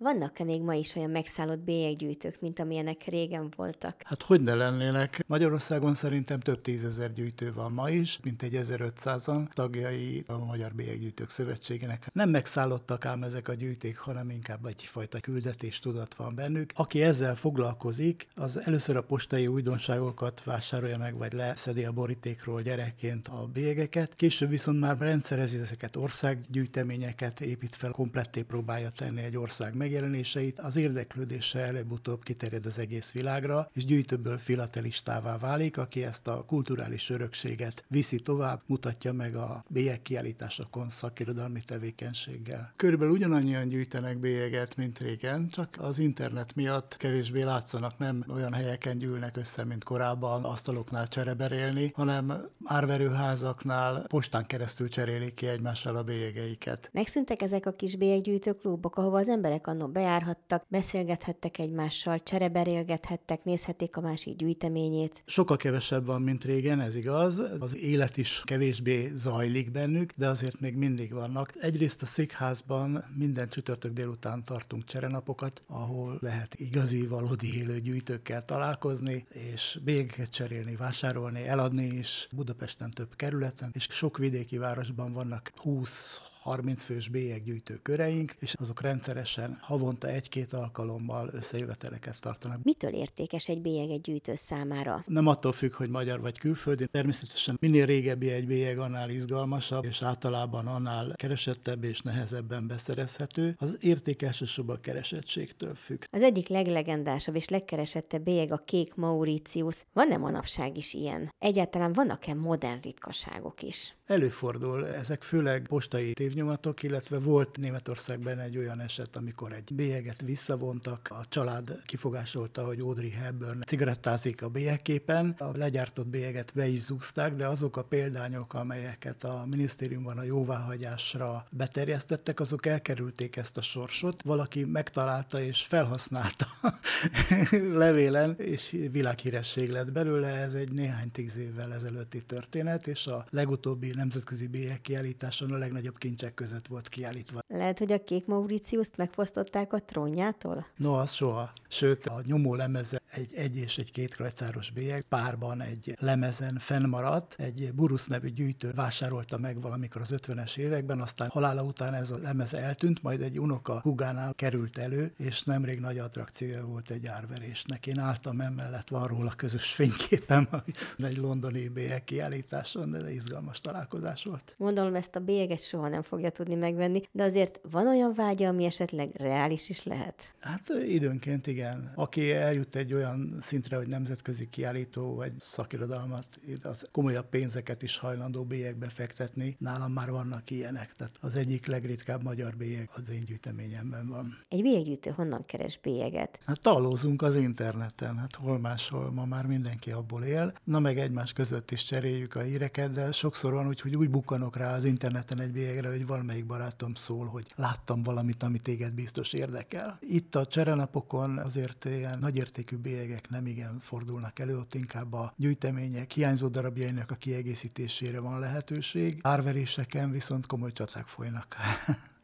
Vannak-e még ma is olyan megszállott bélyeggyűjtők, mint amilyenek régen voltak? Hát hogy ne lennének? Magyarországon szerintem több tízezer gyűjtő van ma is, mint egy 1500-an tagjai a Magyar Bélyeggyűjtők Szövetségének. Nem megszállottak ám ezek a gyűjték, hanem inkább egyfajta küldetéstudat van bennük. Aki ezzel foglalkozik, az először a postai újdonságokat vásárolja meg, vagy leszedi a borítékról gyerekként a bélyegeket, később viszont már rendszerezi ezeket, országgyűjteményeket épít fel, kompletté próbálja tenni egy ország megjelenéseit, az érdeklődése előbb-utóbb kiterjed az egész világra, és gyűjtőből filatelistává válik, aki ezt a kulturális örökséget viszi tovább, mutatja meg a bélyegkiállításokon szakirodalmi tevékenységgel. Körülbelül ugyanannyian gyűjtenek bélyeget, mint régen, csak az internet miatt kevésbé látszanak, nem olyan helyeken gyűlnek össze, mint korábban, asztaloknál csereberélni, hanem árverőházaknál postán keresztül cserélik ki egymással a bélyegeiket. Megszűntek ezek a kis bélyeggyűjtő klubok, ahova az emberek annó bejárhattak, beszélgethettek egymással, csereberélgethettek, nézhették a másik gyűjteményét. Sokkal kevesebb van, mint régen, ez igaz. Az élet is kevésbé zajlik bennük, de azért még mindig vannak. Egyrészt a székházban minden csütörtök délután tartunk cserenapokat, ahol lehet igazi, valódi élő gyűjtőkkel találkozni, és bélyegeket cserélni, vásárolni, eladni is. Budapesten több kerületen, és sok vidéki városban vannak 20-30 fős bélyeggyűjtő köreink, és azok rendszeresen havonta egy-két alkalommal összejöveteleket tartanak. Mitől értékes egy bélyeggyűjtő számára? Nem attól függ, hogy magyar vagy külföldi. Természetesen minél régebbi egy bélyeg, annál izgalmasabb, és általában annál keresettebb és nehezebben beszerezhető. Az érték elsősorban a keresettségtől függ. Az egyik leglegendásabb és legkeresettebb bélyeg a kék Mauritius. Van-e manapság is ilyen? Egyáltalán vannak-e modern ritkaságok is? Előfordul, ezek főleg postai tévnyomatok, illetve volt Németországban egy olyan eset, amikor egy bélyeget visszavontak, a család kifogásolta, hogy Audrey Hepburn cigarettázik a bélyegképen, a legyártott bélyeget be is zúzták, de azok a példányok, amelyeket a minisztériumban a jóváhagyásra beterjesztettek, azok elkerülték ezt a sorsot. Valaki megtalálta és felhasználta levélen, és világhíresség lett belőle. Ez egy néhány 10 évvel ezelőtti történet, és a legutóbbi nemzetközi bélyegkiállításon a legnagyobb kincsek között volt kiállítva. Lehet, hogy a kék Mauritiust megfosztották a trónjától? No, az soha. Sőt, a nyomó lemeze egy és egy 2 krajcáros bélyeg párban egy lemezen fennmaradt. Egy Burusz nevű gyűjtő vásárolta meg valamikor az 50-es években, aztán halála után ez a lemez eltűnt, majd egy unoka húgánál került elő, és nemrég nagy attrakciója volt egy árverésnek. Én álltam emellett, van róla közös fényképem egy londoni bélyegkiállításon, de izgalmas találkozás volt. Gondolom, ezt a bélyeget soha nem fogja tudni megvenni, de azért van olyan vágya, ami esetleg reális is lehet? Hát időnként igen. Aki eljut egy olyan szintre, hogy nemzetközi kiállító vagy szakirodalmat, az komolyabb pénzeket is hajlandó bélyegbe fektetni. Nálam már vannak ilyenek, tehát az egyik legritkább magyar bélyeg az én gyűjteményemben van. Egy bélyeggyűjtő honnan keres bélyeget? Hát találkozunk az interneten, hát hol máshol, ma már mindenki abból él. Na meg egymás között is cseréljük a híreket, de sokszor van úgy, hogy úgy bukkanok rá az interneten egy bélyegre, hogy valamelyik barátom szól, hogy láttam valamit, ami téged biztos érdekel. Itt a cserenapokon azért ilyen nagyértékű bélyegek nem igen fordulnak elő, ott inkább a gyűjtemények hiányzó darabjainak a kiegészítésére van lehetőség. Árveréseken viszont komoly csaták folynak.